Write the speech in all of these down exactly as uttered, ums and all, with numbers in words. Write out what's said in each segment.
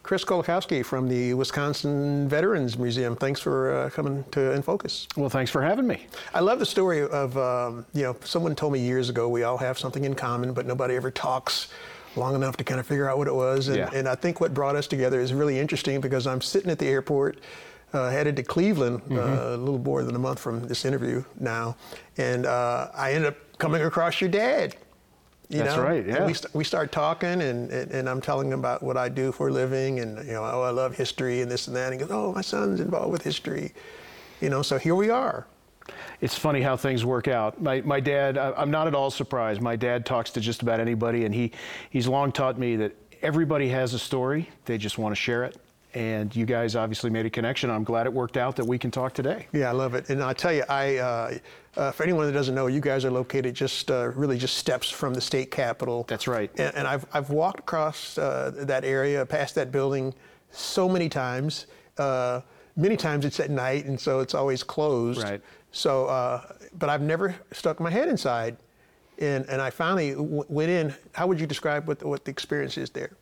Chris Kolakowski from the Wisconsin Veterans Museum. Thanks for uh, coming to In Focus. Well, thanks for having me. I love the story of, um, you know, someone told me years ago, we all have something in common, but nobody ever talks long enough to kind of figure out what it was. And, yeah. and I think what brought us together is really interesting because I'm sitting at the airport, uh, headed to Cleveland, mm-hmm. uh, a little more than a month from this interview now. And uh, I ended up coming across your dad. You That's know? right, yeah. And we, st- we start talking, and, and, and I'm telling him about what I do for a living, and, you know, oh, I love history and this and that. And he goes, oh, my son's involved with history. You know, so here we are. It's funny how things work out. My, my dad, I'm not at all surprised. My dad talks to just about anybody, and he, he's long taught me that everybody has a story. They just want to share it. And you guys obviously made a connection. I'm glad it worked out that we can talk today. Yeah, I love it. And I tell you, I, uh, uh, for anyone that doesn't know, you guys are located just uh, really just steps from the state capitol. That's right. And, and I've, I've walked across uh, that area, past that building so many times. Uh, many times it's at night, and so it's always closed. Right. So, uh, but I've never stuck my head inside. And, and I finally w- went in. How would you describe what the, what the experience is there?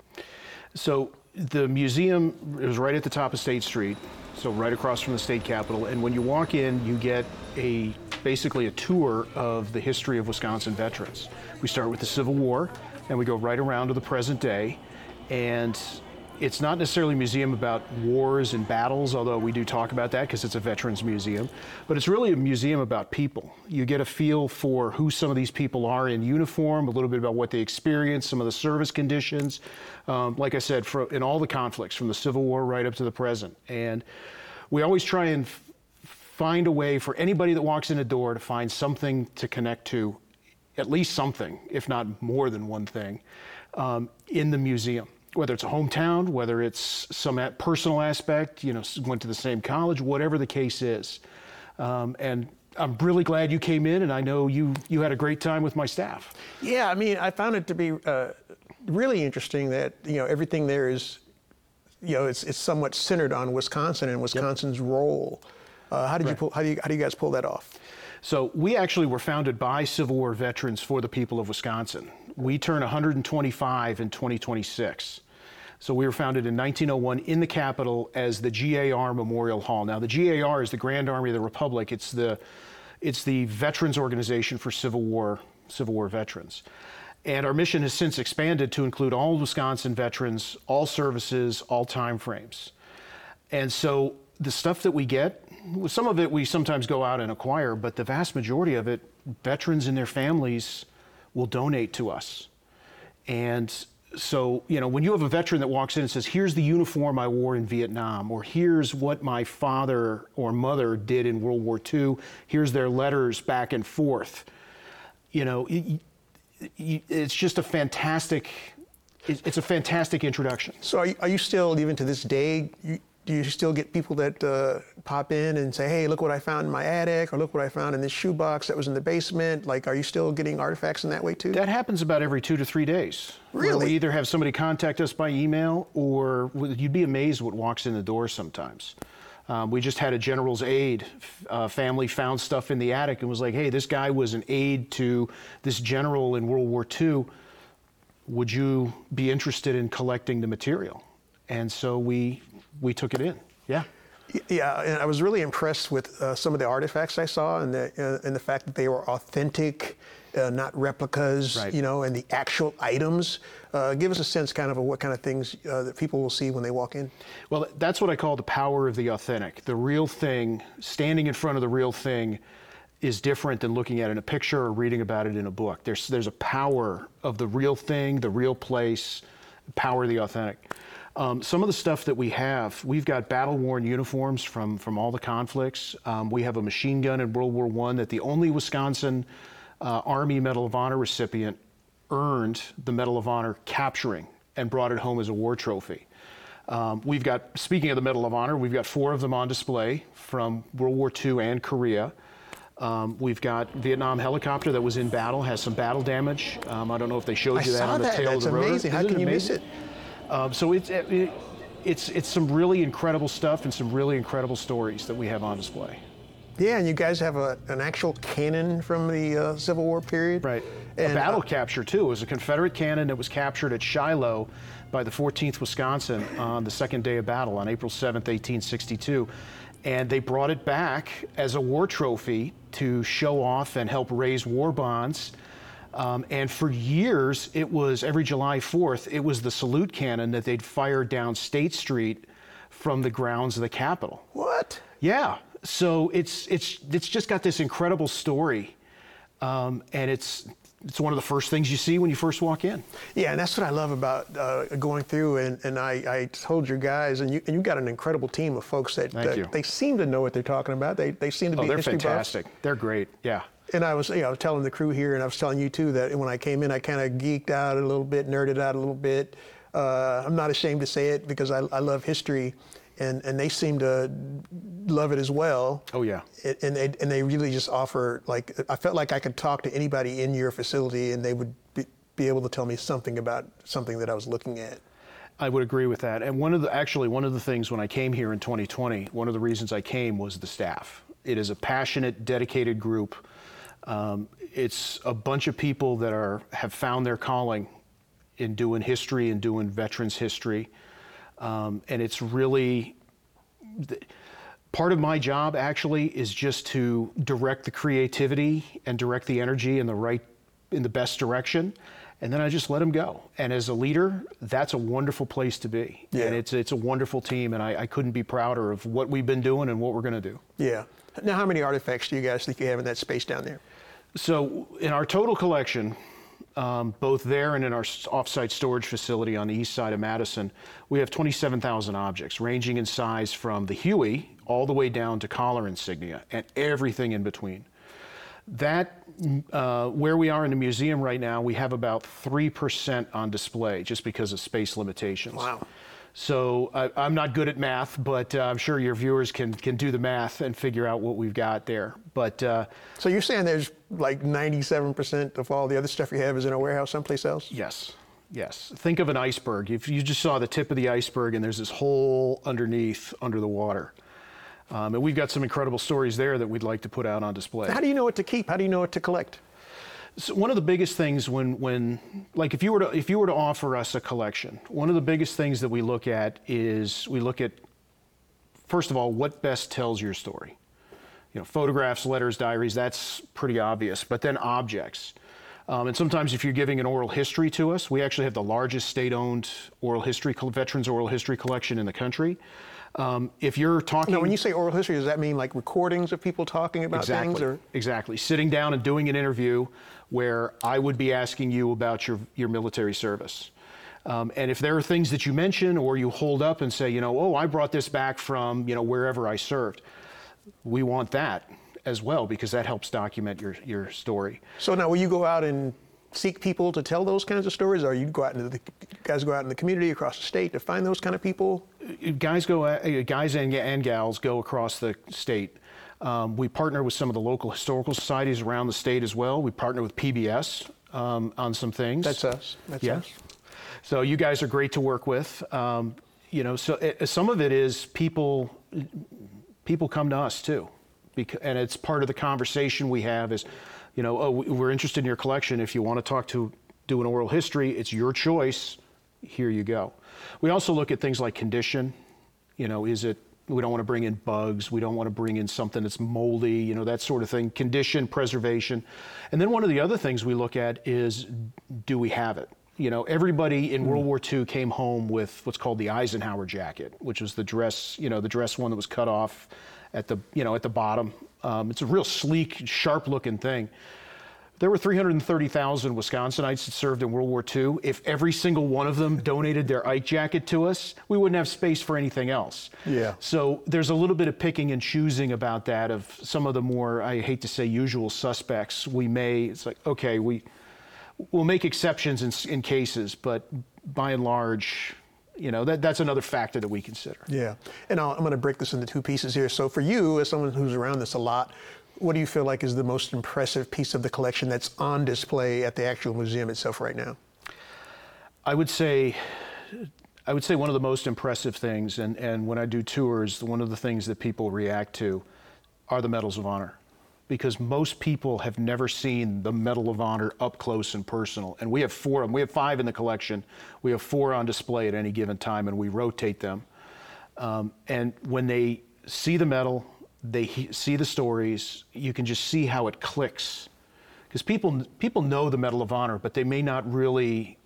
So the museum is right at the top of State Street, so right across from the state capitol. And when you walk in, you get a basically a tour of the history of Wisconsin veterans. We start with the Civil War, and we go right around to the present day. And it's not necessarily a museum about wars and battles, although we do talk about that because it's a veterans museum, but it's really a museum about people. You get a feel for who some of these people are in uniform, a little bit about what they experienced, some of the service conditions, um, like I said, for, in all the conflicts from the Civil War right up to the present. And we always try and f- find a way for anybody that walks in the door to find something to connect to, at least something, if not more than one thing, um, in the museum. Whether it's a hometown, whether it's some personal aspect, you know, went to the same college, whatever the case is. Um, and I'm really glad you came in, and I know you you had a great time with my staff. Yeah, I mean, I found it to be uh, really interesting that, you know, everything there is, you know, it's it's somewhat centered on Wisconsin and Wisconsin's yep. role. Uh, how did right. you pull? How do you how do you guys pull that off? So we actually were founded by Civil War veterans for the people of Wisconsin. We turn one hundred twenty-five in twenty twenty-six. So we were founded in nineteen oh one in the Capitol as the G A R Memorial Hall. Now the G A R is the Grand Army of the Republic. It's the it's the veterans organization for Civil War Civil War veterans. And our mission has since expanded to include all Wisconsin veterans, all services, all time frames. And so the stuff that we get, some of it we sometimes go out and acquire, but the vast majority of it, veterans and their families will donate to us. And so, you know, when you have a veteran that walks in and says, here's the uniform I wore in Vietnam, or here's what my father or mother did in World War Two, here's their letters back and forth, you know, it, it, it's just a fantastic, it's a fantastic introduction. So are you, are you still, even to this day, you, do you still get people that uh, pop in and say, hey, look what I found in my attic, or look what I found in this shoebox that was in the basement? Like, are you still getting artifacts in that way too? That happens about every two to three days. Really? Where we either have somebody contact us by email, or you'd be amazed what walks in the door sometimes. Um, we just had a general's aide uh, family found stuff in the attic and was like, hey, this guy was an aide to this general in World War Two. Would you be interested in collecting the material? And so we we took it in. Yeah. Yeah, and I was really impressed with uh, some of the artifacts I saw, and the uh, and the fact that they were authentic, uh, not replicas. Right. You know, and the actual items. Uh, give us a sense, kind of, of what kind of things uh, that people will see when they walk in. Well, that's what I call the power of the authentic. The real thing, standing in front of the real thing, is different than looking at it in a picture or reading about it in a book. There's there's a power of the real thing, the real place, power of the authentic. Um, some of the stuff that we have, we've got battle-worn uniforms from, from all the conflicts. Um, we have a machine gun in World War One that the only Wisconsin uh, Army Medal of Honor recipient earned the Medal of Honor capturing and brought it home as a war trophy. Um, we've got, speaking of the Medal of Honor, we've got four of them on display from World War Two and Korea. Um, we've got Vietnam helicopter that was in battle, has some battle damage. Um, I don't know if they showed you I that on the that. tail That's of the rotor. amazing. How Isn't can it you amazing? miss it? Um, so it's, it, it's, it's some really incredible stuff and some really incredible stories that we have on display. Yeah, and you guys have a, an actual cannon from the uh, Civil War period. Right. And, a battle uh, capture, too. It was a Confederate cannon that was captured at Shiloh by the fourteenth Wisconsin on the second day of battle on April seventh, eighteen sixty-two. And they brought it back as a war trophy to show off and help raise war bonds. Um, and for years, it was every July fourth, it was the salute cannon that they'd fire down State Street from the grounds of the Capitol. What? Yeah. So it's it's it's just got this incredible story, um, and it's it's one of the first things you see when you first walk in. Yeah, and that's what I love about uh, going through. And, and I, I told your guys, and you and you got an incredible team of folks that Thank uh, you. they seem to know what they're talking about. They they seem to Oh, be they're history fantastic. buffs. They're great. Yeah. And I was, you know, I was telling the crew here, and I was telling you too, that when I came in, I kind of geeked out a little bit, nerded out a little bit. Uh, I'm not ashamed to say it because I, I love history, and, and they seem to love it as well. Oh yeah. And, and they and they really just offer, like, I felt like I could talk to anybody in your facility, and they would be, be able to tell me something about something that I was looking at. I would agree with that. And one of the actually one of the things when I came here in twenty twenty, one of the reasons I came was the staff. It is a passionate, dedicated group. Um, it's a bunch of people that are have found their calling in doing history and doing veterans history, um, and it's really the, part of my job actually is just to direct the creativity and direct the energy in the right in the best direction, and then I just let them go. And as a leader, that's a wonderful place to be. Yeah. And it's it's a wonderful team, and I, I couldn't be prouder of what we've been doing and what we're going to do. Yeah. Now, how many artifacts do you guys think you have in that space down there? So in our total collection, um, both there and in our offsite storage facility on the east side of Madison, we have twenty-seven thousand objects, ranging in size from the Huey all the way down to collar insignia and everything in between. That, uh, where we are in the museum right now, we have about three percent on display just because of space limitations. Wow. So I, I'm not good at math, but uh, I'm sure your viewers can can do the math and figure out what we've got there. But uh, So you're saying there's like ninety-seven percent of all the other stuff you have is in a warehouse someplace else? yes, yes. Think of an iceberg. If you just saw the tip of the iceberg and there's this hole underneath, under the water. Um, and we've got some incredible stories there that we'd like to put out on display. How do you know what to keep? How do you know what to collect? So one of the biggest things when, when, like if you were to, if you were to offer us a collection, one of the biggest things that we look at is we look at, first of all, what best tells your story. You know, photographs, letters, diaries, that's pretty obvious, but then objects. Um, and sometimes if you're giving an oral history to us, we actually have the largest state-owned oral history, veterans oral history collection in the country. Um, if you're talking... Now, when you say oral history, does that mean like recordings of people talking about exactly, things? Or? Exactly. Sitting down and doing an interview where I would be asking you about your, your military service. Um, and if there are things that you mention or you hold up and say, you know, oh, I brought this back from, you know, wherever I served, we want that as well because that helps document your, your story. So now will you go out and seek people to tell those kinds of stories, or you go out into the you guys go out in the community across the state to find those kind of people? Guys go, uh, guys and, and gals go across the state. Um, we partner with some of the local historical societies around the state as well. We partner with P B S um, on some things. That's us. That's yeah. us. So you guys are great to work with. Um, you know, so it, some of it is people. People come to us too, because, and it's part of the conversation we have. Is, you know, oh, we're interested in your collection. If you want to talk to do an oral history, it's your choice. Here you go. We also look at things like condition. You know, is it? We don't want to bring in bugs. We don't want to bring in something that's moldy. You know, that sort of thing. Condition, preservation, and then one of the other things we look at is, do we have it? You know, everybody in World War Two came home with what's called the Eisenhower jacket, which was the dress, you know, the dress one that was cut off at the, you know, at the bottom. Um, it's a real sleek, sharp-looking thing. There were three hundred thirty thousand Wisconsinites that served in World War Two. If every single one of them donated their Ike jacket to us, we wouldn't have space for anything else. Yeah. So there's a little bit of picking and choosing about that of some of the more, I hate to say, usual suspects. We may, it's like, okay, we... We'll make exceptions in, in cases, but by and large, you know, that, that's another factor that we consider. Yeah, and I'll, I'm going to break this into two pieces here. So for you, as someone who's around this a lot, what do you feel like is the most impressive piece of the collection that's on display at the actual museum itself right now? I would say, I would say one of the most impressive things, and, and when I do tours, one of the things that people react to are the Medals of Honor, because most people have never seen the Medal of Honor up close and personal. And we have four of them. We have five in the collection. We have four on display at any given time, and we rotate them. Um, and when they see the medal, they he- see the stories, you can just see how it clicks. Because people, people know the Medal of Honor, but they may not really,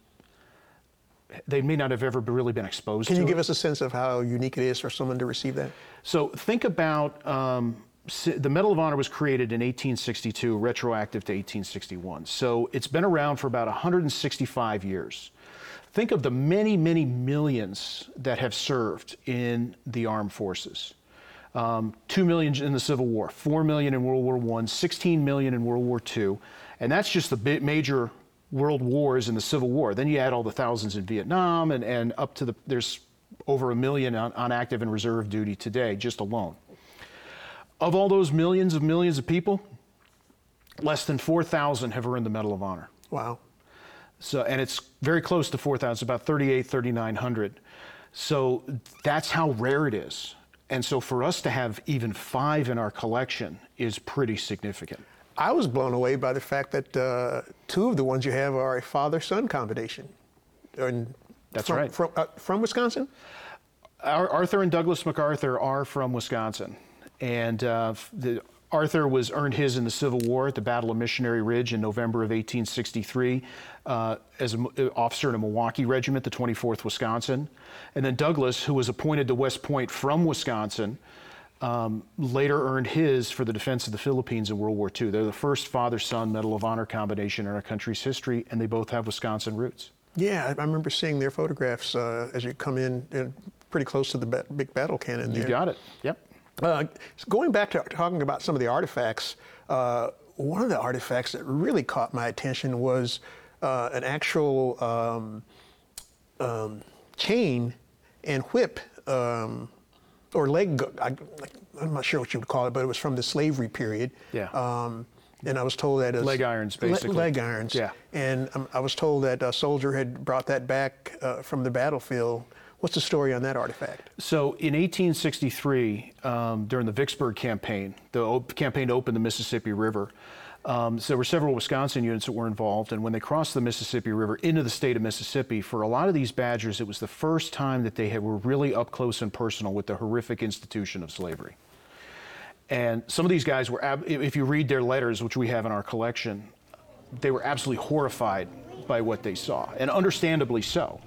they may not have ever really been exposed to it. Can you give us a sense of how unique it is for someone to receive that? So think about, um, the Medal of Honor was created in eighteen sixty-two, retroactive to eighteen sixty-one. So it's been around for about one hundred sixty-five years. Think of the many, many millions that have served in the armed forces. Um, Two million in the Civil War, four million in World War One, sixteen million in World War Two, and that's just the big, major world wars in the Civil War. Then you add all the thousands in Vietnam, and, and up to the, there's over a million on, on active and reserve duty today, just alone. Of all those millions of millions of people, less than four thousand have earned the Medal of Honor. Wow. So, and it's very close to four thousand, about thirty-eight, thirty-nine hundred. So that's how rare it is. And so for us to have even five in our collection is pretty significant. I was blown away by the fact that uh, two of the ones you have are a father-son combination. And That's from, right. From, uh, from Wisconsin? Our, Arthur and Douglas MacArthur are from Wisconsin. And uh, the, Arthur was earned his in the Civil War at the Battle of Missionary Ridge in November of eighteen sixty-three uh, as an officer in a Milwaukee regiment, the twenty-fourth Wisconsin. And then Douglas, who was appointed to West Point from Wisconsin, um, later earned his for the defense of the Philippines in World War Two. They're the first father-son Medal of Honor combination in our country's history, and they both have Wisconsin roots. Yeah, I remember seeing their photographs uh, as you come in, in pretty close to the ba- big battle cannon there. You got it. Yep. Uh, going back to talking about some of the artifacts, uh, one of the artifacts that really caught my attention was uh, an actual um, um, chain and whip, um, or leg, I, I'm not sure what you would call it, but it was from the slavery period. Yeah. Um, and I was told that it was Leg irons, basically. Le- leg irons. Yeah. And um, I was told that a soldier had brought that back uh, from the battlefield. What's the story on that artifact? So in eighteen sixty-three, um, during the Vicksburg campaign, the op- campaign to open the Mississippi River, um, so there were several Wisconsin units that were involved, and when they crossed the Mississippi River into the state of Mississippi, for a lot of these Badgers, it was the first time that they had, were really up close and personal with the horrific institution of slavery. And some of these guys were, ab- if you read their letters, which we have in our collection, they were absolutely horrified by what they saw, and understandably so.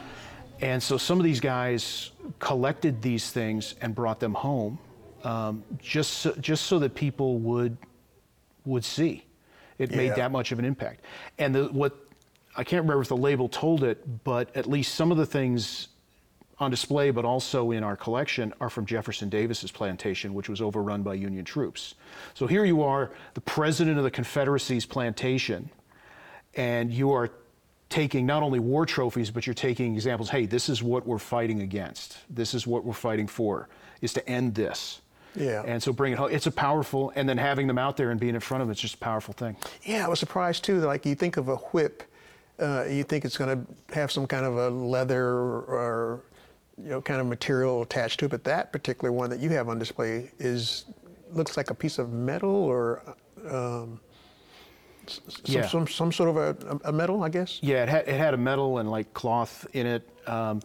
And so some of these guys collected these things and brought them home, um, just so, just so that people would would see. It made Yeah. that much of an impact. And the, what I can't remember if the label told it, but at least some of the things on display, but also in our collection, are from Jefferson Davis's plantation, which was overrun by Union troops. So here you are, the president of the Confederacy's plantation, and you are taking not only war trophies, but you're taking examples. Hey, this is what we're fighting against. This is what we're fighting for, is to end this. Yeah. And so bring it home. It's a powerful, and then having them out there and being in front of them, it's just a powerful thing. Yeah, I was surprised too. Like you think of a whip, uh, you think it's going to have some kind of a leather or, you know, kind of material attached to it. But that particular one that you have on display is looks like a piece of metal or um, some, Yeah. some some sort of a, a metal, I guess. Yeah, it had, it had a metal and like cloth in it. Um,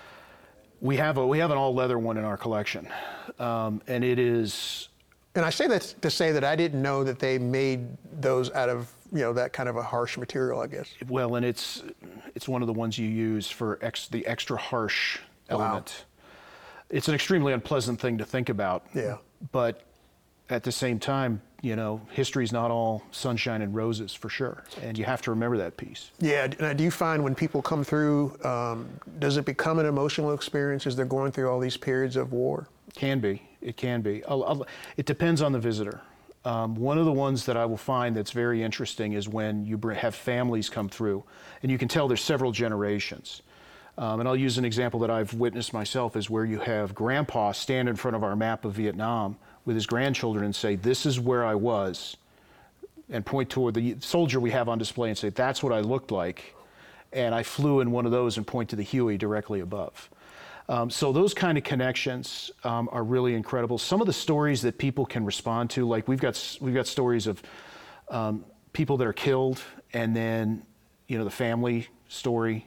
we have a we have an all leather one in our collection, um, and it is. And I say that to say that I didn't know that they made those out of, you know, that kind of a harsh material, I guess. Well, and it's it's one of the ones you use for ex, the extra harsh element. It's an extremely unpleasant thing to think about. Yeah. But at the same time, you know, history's not all sunshine and roses for sure, and you have to remember that piece. Yeah. Now, do you find when people come through, um, does it become an emotional experience as they're going through all these periods of war? Can be. It can be. I'll, I'll, it depends on the visitor. Um, one of the ones that I will find that's very interesting is when you br- have families come through, and you can tell there's several generations. Um, and I'll use an example that I've witnessed myself, is where you have grandpa stand in front of our map of Vietnam with his grandchildren and say, "This is where I was," and point toward the soldier we have on display and say, "That's what I looked like, and I flew in one of those," and point to the Huey directly above. Um, so those kind of connections um, are really incredible. Some of the stories that people can respond to, like we've got we've got stories of um, people that are killed, and then you know the family story.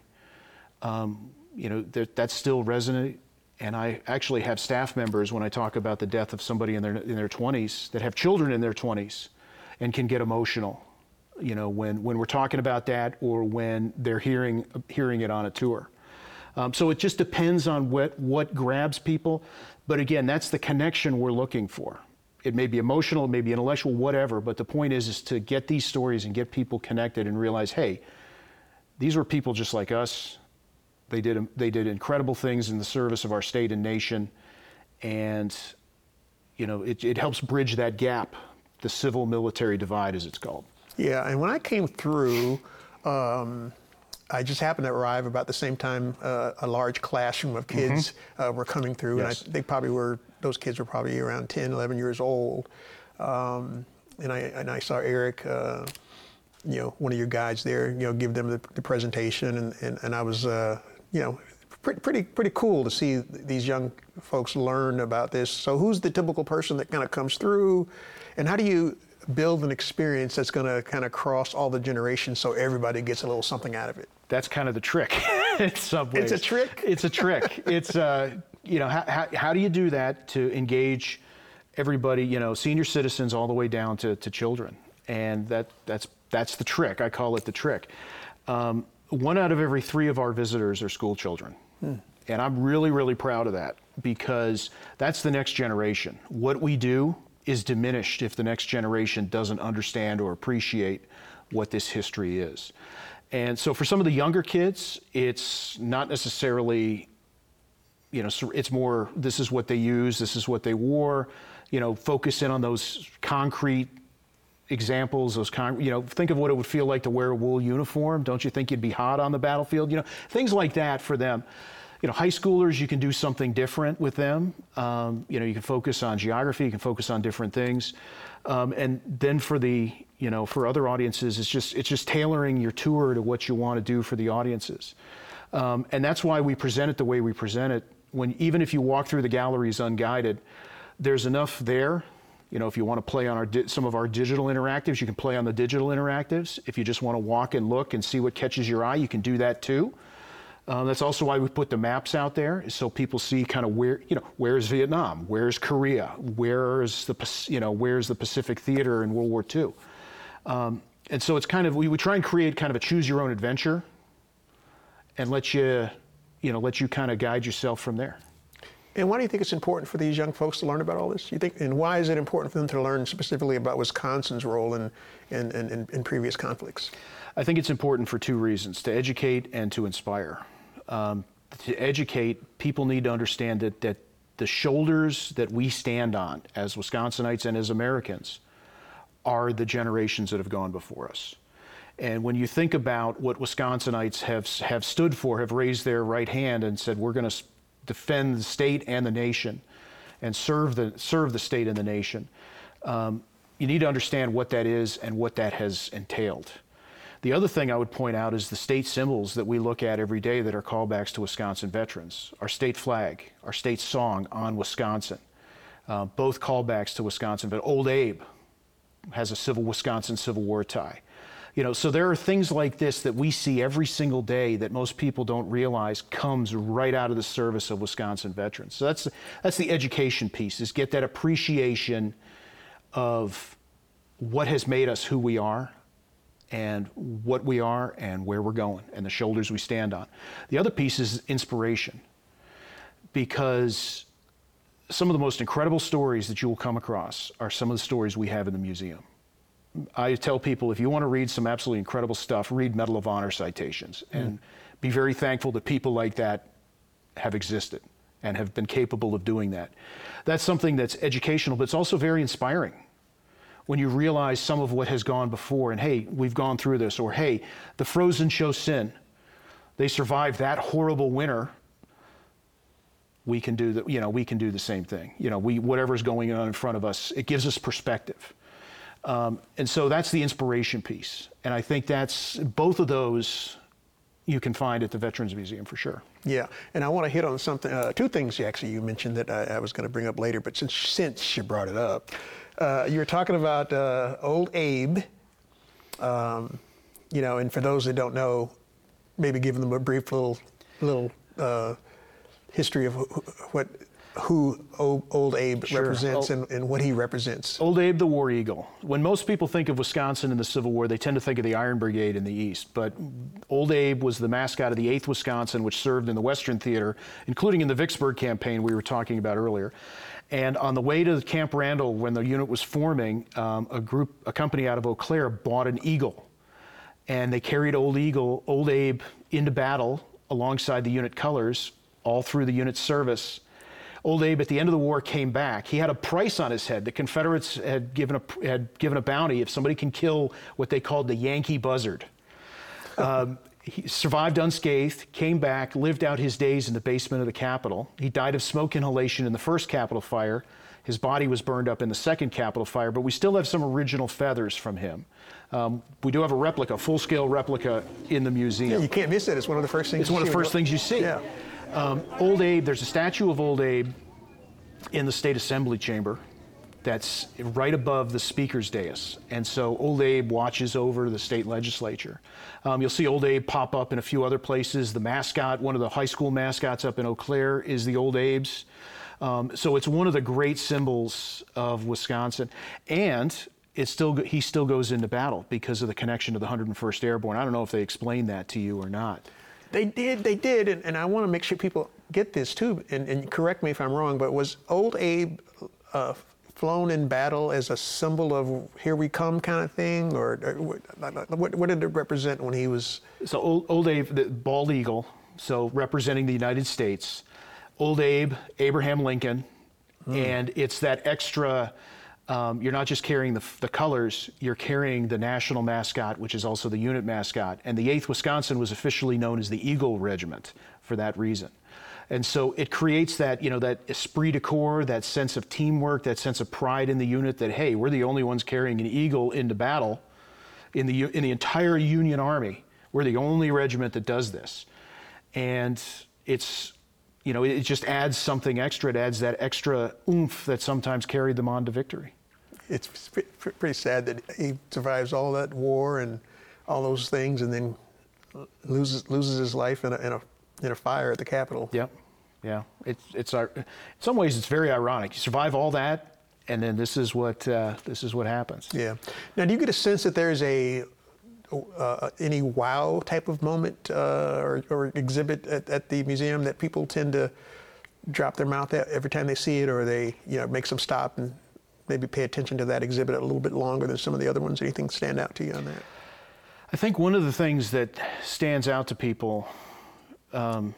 Um, you know that, that's still resonant. And I actually have staff members when I talk about the death of somebody in their in their twenties that have children in their twenties, and can get emotional. You know when when we're talking about that, or when they're hearing hearing it on a tour. Um, so it just depends on what, what grabs people. But again, that's the connection we're looking for. It may be emotional, it may be intellectual, whatever, but the point is, is to get these stories and get people connected and realize, hey, these were people just like us. They did, they did incredible things in the service of our state and nation. And, you know, it, it helps bridge that gap, the civil-military divide, as it's called. Yeah, and when I came through, um, I just happened to arrive about the same time uh, a large classroom of kids mm-hmm. uh, were coming through, yes. and I, they probably were, those kids were probably around ten, eleven years old. Um, and, I, and I saw Eric, uh, you know, one of your guides there, you know, give them the, the presentation, and, and, and I was, uh, you know, pretty, pretty, pretty cool to see these young folks learn about this. So who's the typical person that kind of comes through, and how do you build an experience that's going to kind of cross all the generations so everybody gets a little something out of it? That's kind of the trick in some ways. It's a trick? It's a trick. It's, uh, you know, how, how, how do you do that to engage everybody, you know, senior citizens all the way down to, to children? And that, that's, that's the trick. I call it the trick. Um, one out of every three of our visitors are school children. Hmm. And I'm really, really proud of that, because that's the next generation. What we do is diminished if the next generation doesn't understand or appreciate what this history is. And so for some of the younger kids, it's not necessarily, you know, it's more, this is what they use, this is what they wore, you know, focus in on those concrete examples, those con, you know, think of what it would feel like to wear a wool uniform. Don't you think you'd be hot on the battlefield? You know, things like that for them. You know, high schoolers, you can do something different with them. Um, you know, you can focus on geography, you can focus on different things. Um, and then for the, you know, for other audiences, it's just, it's just tailoring your tour to what you want to do for the audiences. Um, and that's why we present it the way we present it. When, even if you walk through the galleries unguided, there's enough there. You know, if you want to play on our di- some of our digital interactives, you can play on the digital interactives. If you just want to walk and look and see what catches your eye, you can do that too. Um, that's also why we put the maps out there, so people see kind of where, you know, where's Vietnam, where's Korea, where's the, you know, where's the Pacific Theater in World War Two. Um, and so it's kind of, we would try and create kind of a choose your own adventure and let you, you know, let you kind of guide yourself from there. And why do you think it's important for these young folks to learn about all this? You think, and why is it important for them to learn specifically about Wisconsin's role in, in, in, in previous conflicts? I think it's important for two reasons: to educate and to inspire. Um, to educate, people need to understand that, that the shoulders that we stand on as Wisconsinites and as Americans are the generations that have gone before us. And when you think about what Wisconsinites have, have stood for, have raised their right hand and said, we're going to defend the state and the nation and serve the, serve the state and the nation, um, you need to understand what that is and what that has entailed. The other thing I would point out is the state symbols that we look at every day that are callbacks to Wisconsin veterans. Our state flag, our state song, On Wisconsin, uh, both callbacks to Wisconsin. But Old Abe has a civil Wisconsin Civil War tie. You know, so there are things like this that we see every single day that most people don't realize comes right out of the service of Wisconsin veterans. So that's, that's the education piece, is get that appreciation of what has made us who we are, and what we are and where we're going and the shoulders we stand on. The other piece is inspiration, because some of the most incredible stories that you will come across are some of the stories we have in the museum. I tell people, if you want to read some absolutely incredible stuff, read Medal of Honor citations mm. and be very thankful that people like that have existed and have been capable of doing that. That's something that's educational, but it's also very inspiring. When you realize some of what has gone before, and hey, we've gone through this, or hey, the Frozen Chosin, they survived that horrible winter. We can do the, you know, we can do the same thing. You know, we, whatever's going on in front of us, it gives us perspective. Um, and so that's the inspiration piece. And I think that's, both of those you can find at the Veterans Museum for sure. Yeah, and I want to hit on something, uh, two things actually you mentioned that I, I was going to bring up later, but since since you brought it up, uh, you were talking about uh, Old Abe, um, you know, and for those that don't know, maybe give them a brief little little uh, history of wh- what who o- Old Abe Sure. represents Oh. and, and what he represents. Old Abe the War Eagle. When most people think of Wisconsin in the Civil War, they tend to think of the Iron Brigade in the East. But Old Abe was the mascot of the eighth Wisconsin, which served in the Western Theater, including in the Vicksburg campaign we were talking about earlier. And on the way to Camp Randall, when the unit was forming, um, a group, a company out of Eau Claire bought an eagle. And they carried Old Eagle, Old Abe, into battle alongside the unit colors all through the unit's service. Old Abe, at the end of the war, came back. He had a price on his head. The Confederates had given a, had given a bounty if somebody can kill what they called the Yankee Buzzard. Um, he survived unscathed, came back, lived out his days in the basement of the Capitol. He died of smoke inhalation in the first Capitol fire. His body was burned up in the second Capitol fire, but we still have some original feathers from him. Um, we do have a replica, full-scale replica in the museum. Yeah, you can't miss it. It's one of the first things. It's one of the first things you see. Yeah. Um, Old Abe, there's a statue of Old Abe in the State Assembly chamber that's right above the Speaker's dais. And so Old Abe watches over the state legislature. Um, you'll see Old Abe pop up in a few other places. The mascot, one of the high school mascots up in Eau Claire, is the Old Abes. Um, so it's one of the great symbols of Wisconsin. And it still, he still goes into battle because of the connection to the one hundred first Airborne. I don't know if they explained that to you or not. They did, they did, and, and I want to make sure people get this too, and, and correct me if I'm wrong, but was Old Abe uh, flown in battle as a symbol of here we come kind of thing, or, or what, what did it represent when he was? So Old, Old Abe, the bald eagle, so representing the United States. Old Abe, Abraham Lincoln, mm. and it's that extra, um, you're not just carrying the, the colors, you're carrying the national mascot, which is also the unit mascot. And the eighth Wisconsin was officially known as the Eagle Regiment for that reason. And so it creates that, you know, that esprit de corps, that sense of teamwork, that sense of pride in the unit that, hey, we're the only ones carrying an eagle into battle in the, in the entire Union Army. We're the only regiment that does this. And it's, you know, it just adds something extra. It adds that extra oomph that sometimes carried them on to victory. It's pretty sad that he survives all that war and all those things, and then loses loses his life in a in a, in a fire at the Capitol. Yep, yeah. It's it's our, in some ways it's very ironic. You survive all that, and then this is what uh, this is what happens. Yeah. Now, do you get a sense that there's a Uh, any wow type of moment uh, or, or exhibit at, at the museum that people tend to drop their mouth at every time they see it, or they, you know, makes them stop and maybe pay attention to that exhibit a little bit longer than some of the other ones? Anything stand out to you on that? I think one of the things that stands out to people, um,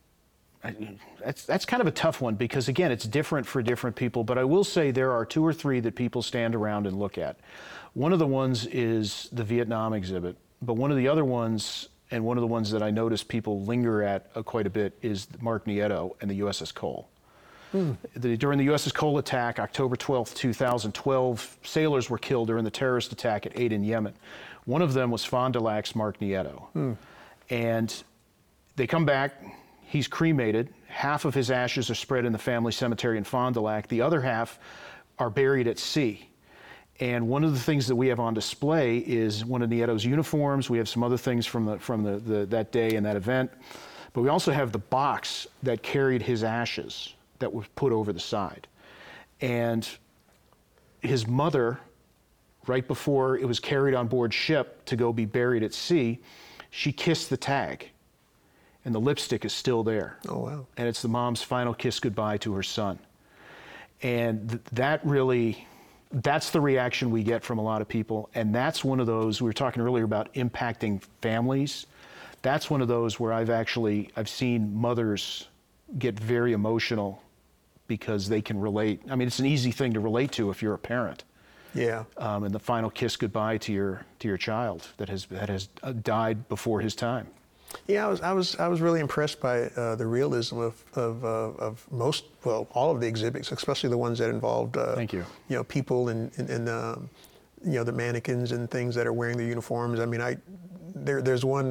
that's, that's kind of a tough one because, again, it's different for different people, but I will say there are two or three that people stand around and look at. One of the ones is the Vietnam exhibit, but one of the other ones, and one of the ones that I notice people linger at uh, quite a bit, is Mark Nieto and the U S S Cole. Hmm. The, during the U S S Cole attack, October twelfth, two thousand twelve, sailors were killed during the terrorist attack at Aden, Yemen. One of them was Fond du Lac's Mark Nieto. Hmm. And they come back, he's cremated, half of his ashes are spread in the family cemetery in Fond du Lac, the other half are buried at sea. And one of the things that we have on display is one of Nieto's uniforms. We have some other things from the, from the, the, that day and that event. But we also have the box that carried his ashes that was put over the side. And his mother, right before it was carried on board ship to go be buried at sea, she kissed the tag. And the lipstick is still there. Oh, wow. And it's the mom's final kiss goodbye to her son. And th- that really... that's the reaction we get from a lot of people, and that's one of those, we were talking earlier about impacting families. That's one of those where I've actually, I've seen mothers get very emotional because they can relate. I mean, it's an easy thing to relate to if you're a parent. Yeah. Um, and the final kiss goodbye to your to your child that has that has died before his time. Yeah, I was I was I was really impressed by uh, the realism of of, uh, of most, well, all of the exhibits, especially the ones that involved uh, Thank you. you know, people and and, and um, you know, the mannequins and things that are wearing the uniforms. I mean, I there there's one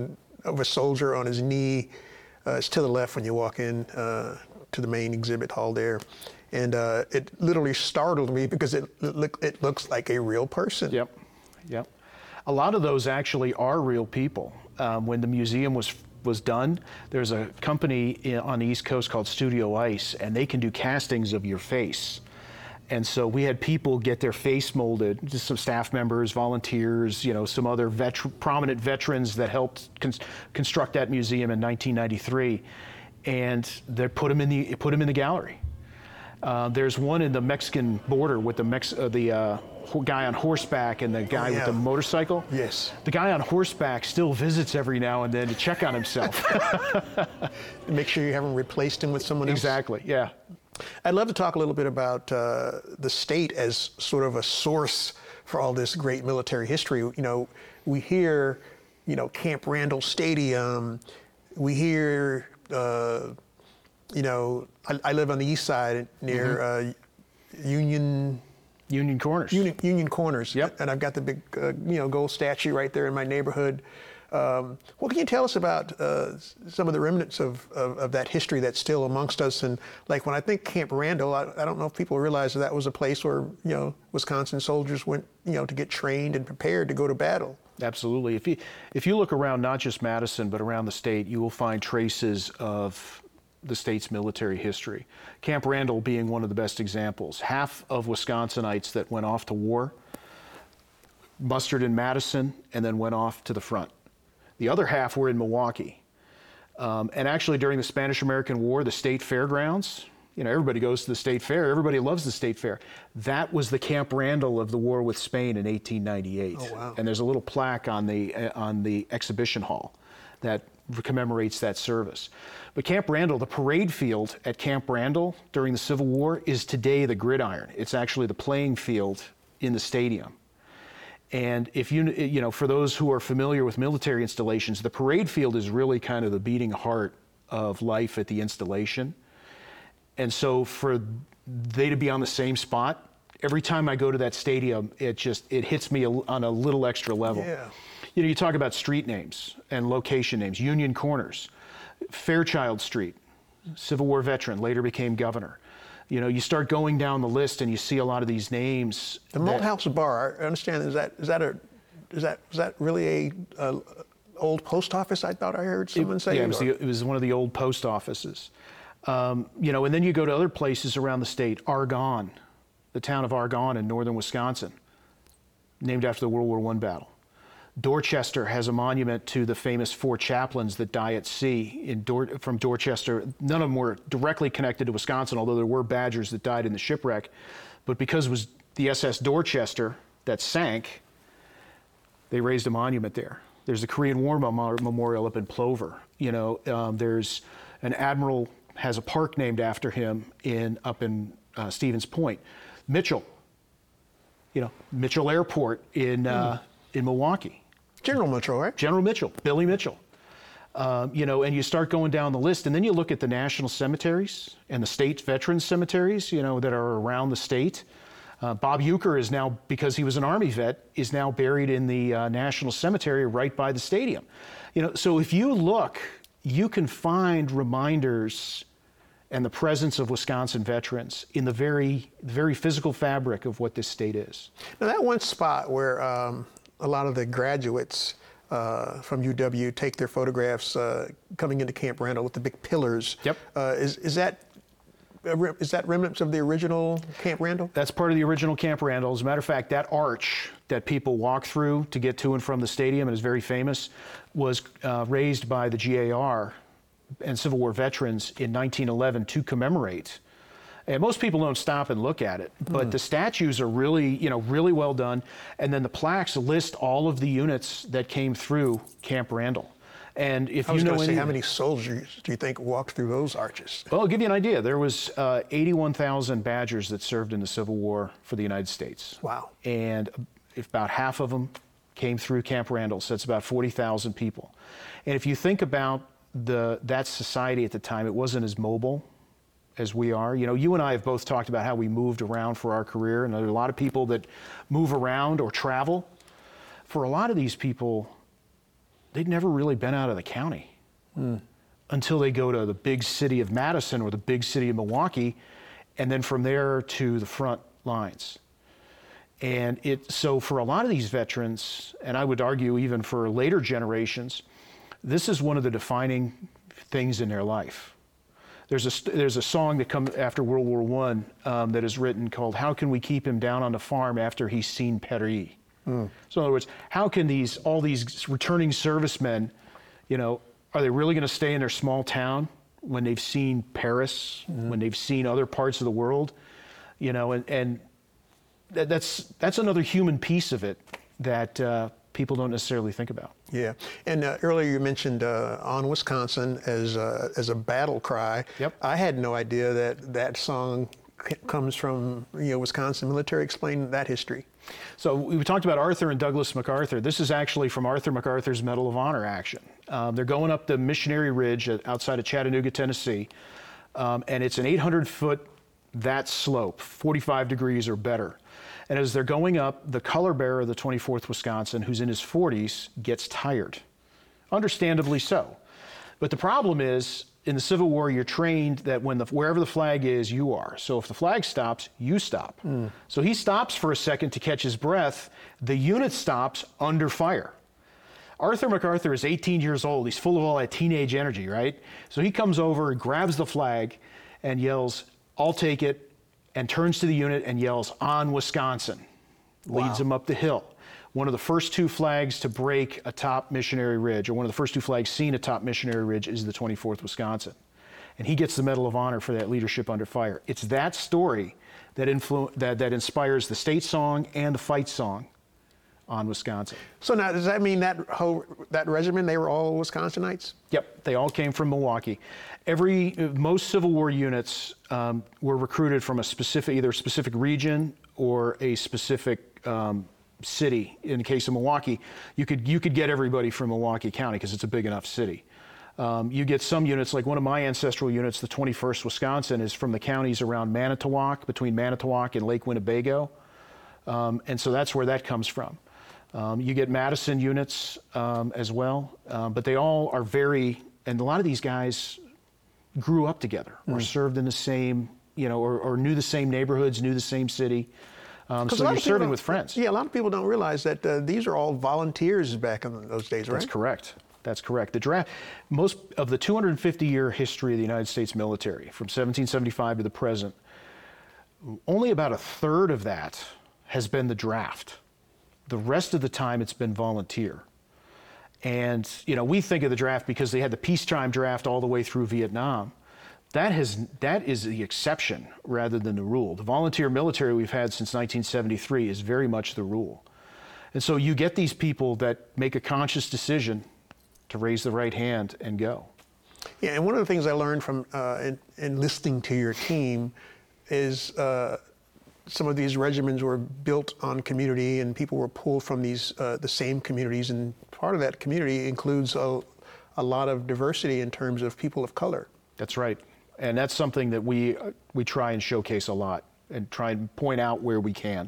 of a soldier on his knee. Uh, it's to the left when you walk in uh, to the main exhibit hall there. And uh, it literally startled me because it, it, look, it looks like a real person. Yep, yep. A lot of those actually are real people. Um, when the museum was was done, there's a company in, on the East Coast called Studio Ice, and they can do castings of your face. And so we had people get their face molded, just some staff members, volunteers, you know, some other veter- prominent veterans that helped con- construct that museum in nineteen ninety-three, and they put them in the put them in the gallery. Uh, there's one in the Mexican border with the Mex- uh, the uh, guy on horseback and the guy oh, yeah. with the motorcycle. Yes. The guy on horseback still visits every now and then to check on himself. Make sure you haven't replaced him with someone else. Exactly, yeah. I'd love to talk a little bit about uh, the state as sort of a source for all this great military history. You know, we hear, you know, Camp Randall Stadium. We hear, uh, you know, I, I live on the east side near mm-hmm. uh, Union. Union Corners. Union, Union Corners. Yep. And I've got the big, uh, you know, gold statue right there in my neighborhood. Um, what can you tell us about uh, some of the remnants of, of, of that history that's still amongst us? And like when I think Camp Randall, I, I don't know if people realize that, that was a place where, you know, Wisconsin soldiers went, you know, to get trained and prepared to go to battle. Absolutely. If you, if you look around not just Madison, but around the state, you will find traces of the state's military history. Camp Randall being one of the best examples. Half of Wisconsinites that went off to war mustered in Madison and then went off to the front. The other half were in Milwaukee. Um, and actually during the Spanish-American War, the state fairgrounds, you know, everybody goes to the state fair, everybody loves the state fair. That was the Camp Randall of the war with Spain in eighteen ninety-eight. Oh, wow. And there's a little plaque on the, uh, on the exhibition hall that commemorates that service. But Camp Randall, the parade field at Camp Randall during the Civil War is today the gridiron. It's actually the playing field in the stadium. And if you, you know, for those who are familiar with military installations, the parade field is really kind of the beating heart of life at the installation. And so for they to be on the same spot, every time I go to that stadium, it just, it hits me on a little extra level. Yeah. You know, you talk about street names and location names, Union Corners, Fairchild Street, Civil War veteran, later became governor. You know, you start going down the list and you see a lot of these names. The Malthouse Bar, I understand, is that, is that a, is that, is that really a, a old post office? I thought I heard someone it, say. Yeah, it was, the, it was one of the old post offices. Um, you know, and then you go to other places around the state, Argonne, the town of Argonne in northern Wisconsin, named after the World War One battle. Dorchester has a monument to the famous four chaplains that die at sea in Dor- from Dorchester. None of them were directly connected to Wisconsin, although there were Badgers that died in the shipwreck. But because it was the S S Dorchester that sank, they raised a monument there. There's the Korean War Memorial up in Plover. You know, um, there's an admiral has a park named after him in up in uh, Stevens Point. Mitchell, you know, Mitchell Airport in uh, mm. in Milwaukee. General Mitchell, right? General Mitchell, Billy Mitchell. Um, you know, and you start going down the list, and then you look at the national cemeteries and the state veterans cemeteries, you know, that are around the state. Uh, Bob Uecker is now, because he was an Army vet, is now buried in the uh, National Cemetery right by the stadium. You know, so if you look, you can find reminders and the presence of Wisconsin veterans in the very, very physical fabric of what this state is. Now, that one spot where um, a lot of the graduates uh, from U W take their photographs uh, coming into Camp Randall with the big pillars. Yep. Uh, is, is that Is that remnants of the original Camp Randall? That's part of the original Camp Randall. As a matter of fact, that arch that people walk through to get to and from the stadium and is very famous was uh, raised by the G A R and Civil War veterans in nineteen eleven to commemorate. And most people don't stop and look at it, but mm. the statues are really, you know, really well done. And then the plaques list all of the units that came through Camp Randall. And if I was you know going to say, any, how many soldiers do you think walked through those arches? Well, I'll give you an idea. There was uh, eighty-one thousand Badgers that served in the Civil War for the United States. Wow. And if about half of them came through Camp Randall, so that's about forty thousand people. And if you think about the that society at the time, it wasn't as mobile as we are. You know, you and I have both talked about how we moved around for our career, and there are a lot of people that move around or travel. For a lot of these people, they'd never really been out of the county mm. until they go to the big city of Madison or the big city of Milwaukee, and then from there to the front lines. And it, so for a lot of these veterans, and I would argue even for later generations, this is one of the defining things in their life. There's a, there's a song that comes after World War One um, that is written called "How Can We Keep Him Down on the Farm After He's Seen Paris?" Mm. So in other words, how can these all these returning servicemen, you know, are they really going to stay in their small town when they've seen Paris, mm. when they've seen other parts of the world, you know, and, and that's that's another human piece of it that uh, people don't necessarily think about. Yeah, and uh, earlier you mentioned uh, "On Wisconsin" as uh, as a battle cry. Yep. I had no idea that that song c- comes from you know Wisconsin military. Explain that history. So we talked about Arthur and Douglas MacArthur. This is actually from Arthur MacArthur's Medal of Honor action. Um, they're going up the Missionary Ridge outside of Chattanooga, Tennessee, um, and it's an eight hundred foot that slope, forty-five degrees or better. And as they're going up, the color bearer of the twenty-fourth Wisconsin, who's in his forties, gets tired. Understandably so. But the problem is, in the Civil War, you're trained that when the, wherever the flag is, you are. So if the flag stops, you stop. Mm. So he stops for a second to catch his breath. The unit stops under fire. Arthur MacArthur is eighteen years old. He's full of all that teenage energy, right? So he comes over and grabs the flag and yells, "I'll take it," and turns to the unit and yells, "On Wisconsin." Wow. Leads them up the hill. One of the first two flags to break atop Missionary Ridge, or one of the first two flags seen atop Missionary Ridge, is the twenty-fourth Wisconsin. And he gets the Medal of Honor for that leadership under fire. It's that story that, influ- that, that inspires the state song and the fight song, "On Wisconsin." So now, does that mean that whole that regiment, they were all Wisconsinites? Yep, they all came from Milwaukee. Every most Civil War units um, were recruited from a specific, either a specific region or a specific um, city. In the case of Milwaukee, you could you could get everybody from Milwaukee County because it's a big enough city. Um, you get some units, like one of my ancestral units, the twenty-first Wisconsin, is from the counties around Manitowoc, between Manitowoc and Lake Winnebago, um, and so that's where that comes from. Um, you get Madison units um, as well, um, but they all are very, and a lot of these guys grew up together or mm. served in the same, you know, or, or knew the same neighborhoods, knew the same city. Um, so you're serving with friends. Yeah, a lot of people don't realize that uh, these are all volunteers back in those days, right? That's correct. That's correct. The draft, most of the two hundred fifty year history of the United States military, from seventeen seventy-five to the present, only about a third of that has been the draft. The rest of the time, it's been volunteer. And, you know, we think of the draft because they had the peacetime draft all the way through Vietnam. That has that is the exception rather than the rule. The volunteer military we've had since nineteen seventy-three is very much the rule. And so you get these people that make a conscious decision to raise the right hand and go. Yeah, and one of the things I learned from uh, in, in listening to your team is uh, some of these regiments were built on community, and people were pulled from these uh, the same communities, and part of that community includes a, a lot of diversity in terms of people of color. That's right. And that's something that we uh, we try and showcase a lot and try and point out where we can.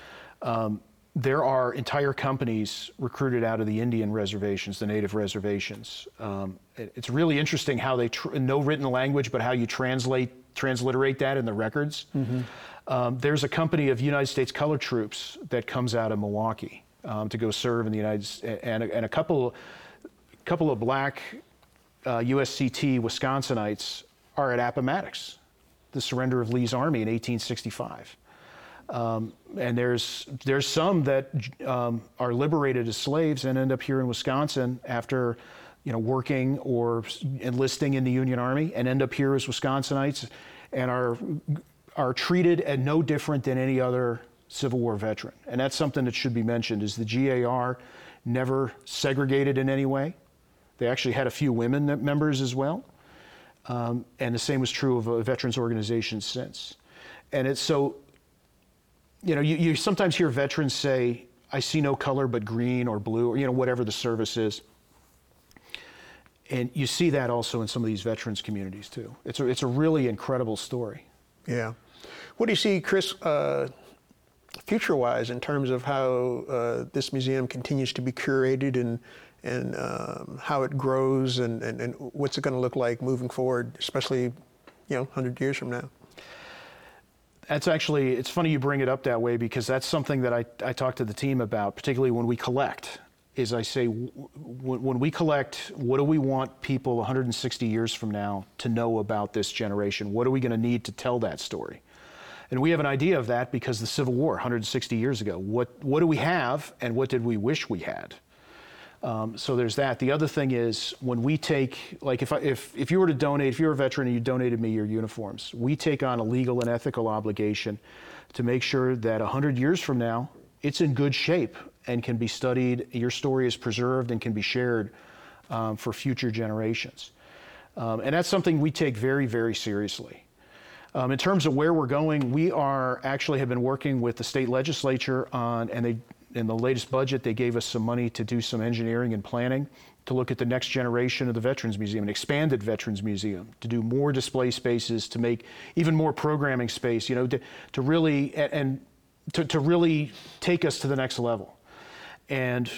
Um, there are entire companies recruited out of the Indian reservations, the native reservations. Um, it, it's really interesting how they, tr- no written language, but how you translate, transliterate that in the records. Mm-hmm. Um, there's a company of United States Colored Troops that comes out of Milwaukee um, to go serve in the United States, and a, and a couple, couple of black uh, U S C T Wisconsinites are at Appomattox, the surrender of Lee's army in eighteen sixty-five. Um, and there's there's some that um, are liberated as slaves and end up here in Wisconsin after, you know, working or enlisting in the Union Army, and end up here as Wisconsinites, and are are treated and no different than any other Civil War veteran. And that's something that should be mentioned, is the G A R never segregated in any way. They actually had a few women members as well. Um, and the same was true of uh, veterans organizations since. And it's so, you know, you, you sometimes hear veterans say, "I see no color but green or blue," or, you know, whatever the service is. And you see that also in some of these veterans communities too. It's a, it's a really incredible story. Yeah. What do you see, Chris, uh, future-wise, in terms of how uh, this museum continues to be curated and, and um, how it grows and, and, and what's it going to look like moving forward, especially, you know, one hundred years from now? That's actually, it's funny you bring it up that way, because that's something that I, I talk to the team about, particularly when we collect, is I say, w- when we collect, what do we want people one hundred sixty years from now to know about this generation? What are we going to need to tell that story? And we have an idea of that because the Civil War, one hundred sixty years ago. What, what do we have, and what did we wish we had? Um, so there's that. The other thing is, when we take, like if, I, if, if you were to donate, if you're a veteran and you donated me your uniforms, we take on a legal and ethical obligation to make sure that one hundred years from now, it's in good shape and can be studied, your story is preserved and can be shared um, for future generations. Um, and that's something we take very, very seriously. Um, in terms of where we're going, we are actually have been working with the state legislature on, and they, in the latest budget, they gave us some money to do some engineering and planning to look at the next generation of the Veterans Museum, an expanded Veterans Museum, to do more display spaces, to make even more programming space, you know, to, to really, and to, to really take us to the next level. And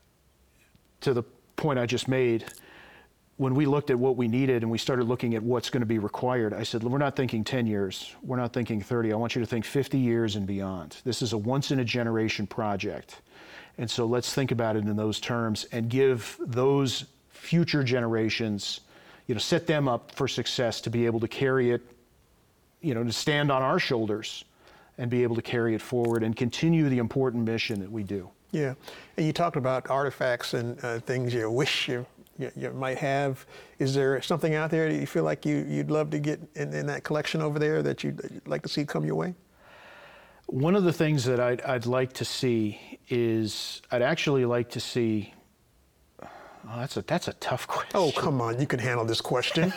to the point I just made, when we looked at what we needed and we started looking at what's going to be required, I said, we're not thinking ten years, we're not thinking thirty, I want you to think fifty years and beyond. This is a once-in-a-generation project. And so let's think about it in those terms and give those future generations, you know, set them up for success to be able to carry it, you know, to stand on our shoulders and be able to carry it forward and continue the important mission that we do. Yeah, and you talked about artifacts and uh, things you wish you, you you might have. Is there something out there that you feel like you, you'd love to get in, in that collection over there that you'd, you'd like to see come your way? One of the things that I'd, I'd like to see is, I'd actually like to see, oh, that's a, that's a tough question. Oh, come on, you can handle this question.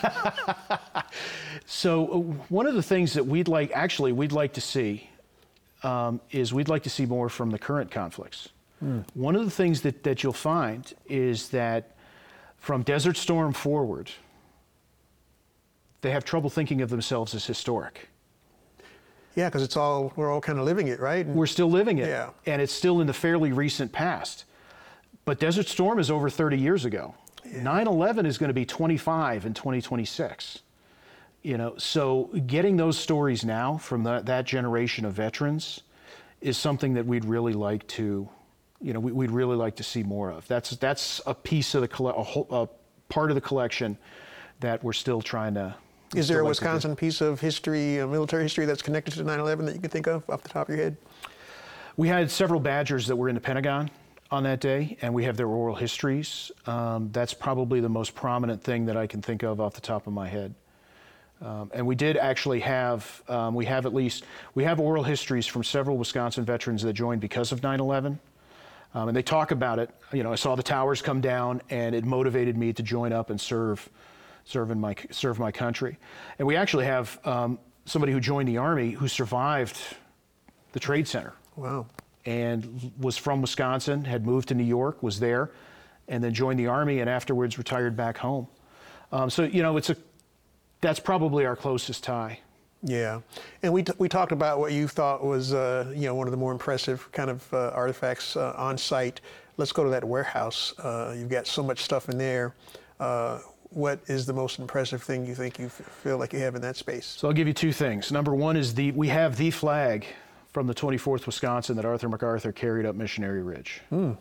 So uh, one of the things that we'd like, actually we'd like to see um, is we'd like to see more from the current conflicts. Mm. One of the things that, that you'll find is that from Desert Storm forward, they have trouble thinking of themselves as historic. Yeah, because it's all, we're all kind of living it, right? And we're still living it, yeah. And it's still in the fairly recent past. But Desert Storm is over thirty years ago. nine eleven is going to be twenty-five in twenty twenty-six. You know, so getting those stories now from that, that generation of veterans is something that we'd really like to, you know, we, we'd really like to see more of. That's that's a piece of the colle- a, whole, a part of the collection that we're still trying to. Is there a like Wisconsin piece of history, uh, military history, that's connected to nine eleven that you can think of off the top of your head? We had several Badgers that were in the Pentagon on that day, and we have their oral histories. Um, that's probably the most prominent thing that I can think of off the top of my head. Um, and we did actually have, um, we have at least, we have oral histories from several Wisconsin veterans that joined because of nine eleven. Um, and they talk about it. You know, I saw the towers come down, and it motivated me to join up and serve, serve in my, serve my country. And we actually have um, somebody who joined the Army who survived the Trade Center. Wow. And was from Wisconsin, had moved to New York, was there, and then joined the Army, and afterwards retired back home. Um, so, you know, it's a, that's probably our closest tie. Yeah, and we, t- we talked about what you thought was, uh, you know, one of the more impressive kind of uh, artifacts uh, on site. Let's go to that warehouse. Uh, you've got so much stuff in there. Uh, what is the most impressive thing you think you f- feel like you have in that space? So I'll give you two things. Number one is the we have the flag from the twenty-fourth Wisconsin that Arthur MacArthur carried up Missionary Ridge. Mm.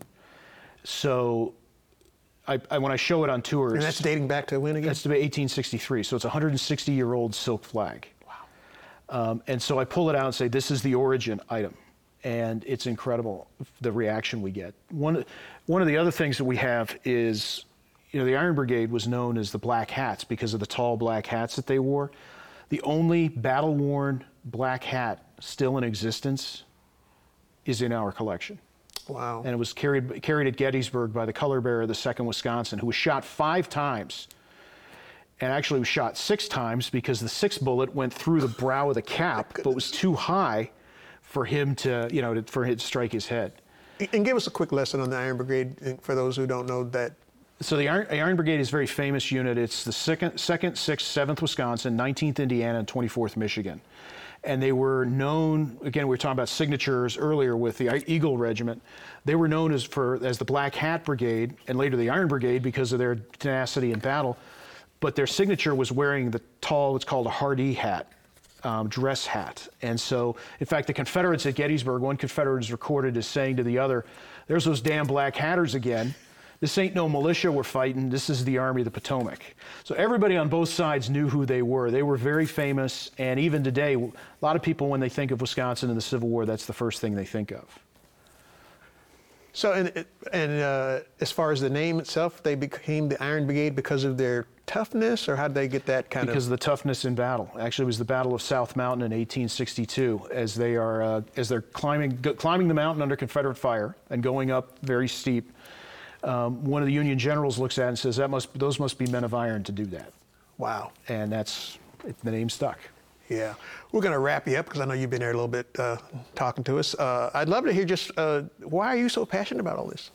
So I, I, when I show it on tours... And that's dating back to when again? That's to eighteen sixty-three, so it's a one hundred sixty year old silk flag. Wow. Um, and so I pull it out and say, this is the origin item. And it's incredible, the reaction we get. One, one of the other things that we have is, you know, the Iron Brigade was known as the Black Hats because of the tall black hats that they wore. The only battle-worn black hat still in existence is in our collection. Wow. And it was carried carried at Gettysburg by the color bearer of the second Wisconsin, who was shot five times, and actually was shot six times because the sixth bullet went through the brow of the cap, but was too high for him to, you know, to, for it to strike his head. And give us a quick lesson on the Iron Brigade for those who don't know that. So the Iron, Iron Brigade is a very famous unit. It's the second, second, sixth, seventh Wisconsin, nineteenth Indiana, and twenty-fourth Michigan. And they were known, again, we were talking about signatures earlier with the Eagle Regiment. They were known as, for, as the Black Hat Brigade and later the Iron Brigade because of their tenacity in battle. But their signature was wearing the tall, it's called a Hardee hat, um, dress hat. And so, in fact, the Confederates at Gettysburg, one Confederate is recorded as saying to the other, "There's those damn Black Hatters again. This ain't no militia we're fighting, this is the Army of the Potomac." So everybody on both sides knew who they were. They were very famous, and even today, a lot of people, when they think of Wisconsin in the Civil War, that's the first thing they think of. So, and, and uh, as far as the name itself, they became the Iron Brigade because of their toughness, or how did they get that kind Because of? of the toughness in battle. Actually, it was the Battle of South Mountain in eighteen sixty-two, as they are uh, as they're climbing go, climbing the mountain under Confederate fire and going up very steep. Um, one of the Union generals looks at it and says, "That must those must be men of iron to do that." Wow. And that's it, the name stuck. Yeah. We're going to wrap you up because I know you've been there a little bit uh, talking to us. Uh, I'd love to hear just uh, why are you so passionate about all this?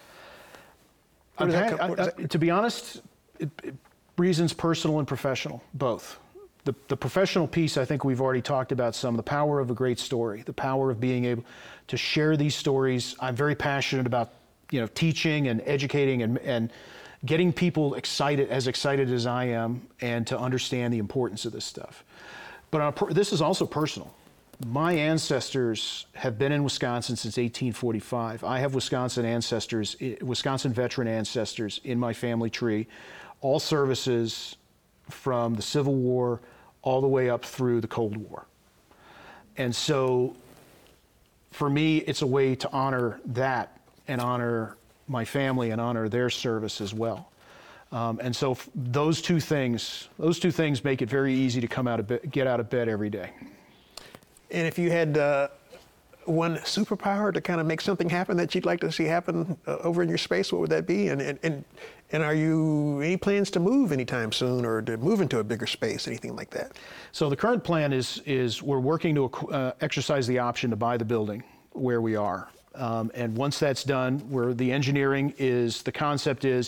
Where does that Okay, come- where I- does I- that- to be honest, it, it, reasons personal and professional, both. The, the professional piece, I think we've already talked about some, the power of a great story, the power of being able to share these stories. I'm very passionate about, you know, teaching and educating and, and getting people excited, as excited as I am, and to understand the importance of this stuff. But on a per, this is also personal. My ancestors have been in Wisconsin since eighteen forty-five. I have Wisconsin ancestors, Wisconsin veteran ancestors in my family tree, all services from the Civil War all the way up through the Cold War. And so for me, it's a way to honor that and honor my family and honor their service as well. Um, and so f- those two things, those two things make it very easy to come out of bed, get out of bed every day. And if you had uh, one superpower to kind of make something happen that you'd like to see happen uh, over in your space, what would that be? And, and and and are you any plans to move anytime soon, or to move into a bigger space, anything like that? So the current plan is is we're working to uh, exercise the option to buy the building where we are. Um, and once that's done, where the engineering is, the concept is,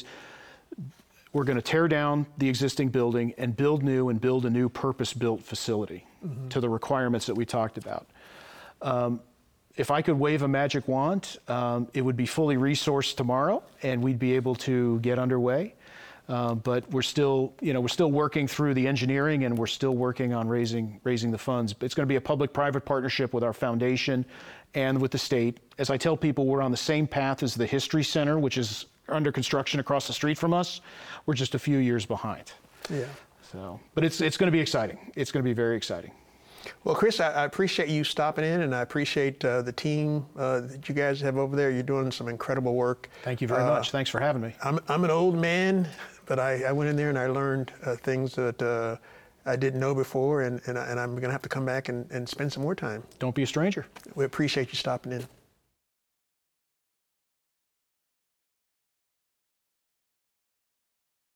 we're going to tear down the existing building and build new and build a new purpose-built facility mm-hmm. to the requirements that we talked about. Um, if I could wave a magic wand, um, it would be fully resourced tomorrow, and we'd be able to get underway. Uh, but we're still, you know, we're still working through the engineering, and we're still working on raising raising the funds. It's going to be a public-private partnership with our foundation and with the state. As I tell people, we're on the same path as the History Center, which is under construction across the street from us. We're just a few years behind. Yeah. So, but it's it's going to be exciting. It's going to be very exciting. Well, Chris, I, I appreciate you stopping in, and I appreciate uh, the team uh, that you guys have over there. You're doing some incredible work. Thank you very uh, much. Thanks for having me. I'm I'm an old man, but I, I went in there and I learned uh, things that uh, I didn't know before, and, and, I, and I'm going to have to come back and, and spend some more time. Don't be a stranger. We appreciate you stopping in.